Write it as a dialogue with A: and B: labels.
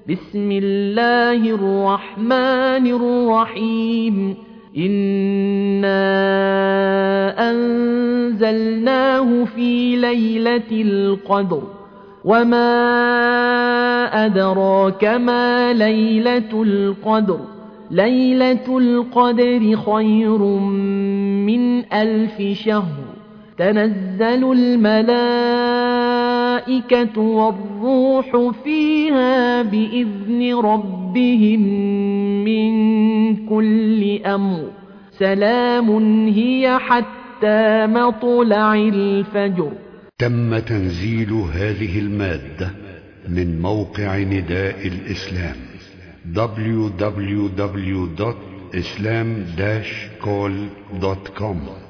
A: بسم الله الرحمن الرحيم إنا أنزلناه في ليلة القدر وما أدراك ما ليلة القدر ليلة القدر خير من 1000 شهر تنزل الملائكة والروح فيها بإذن ربهم من كل أمر سلام هي حتى مطلع الفجر.
B: تم تنزيل هذه المادة من موقع نداء الإسلام www.islam-call.com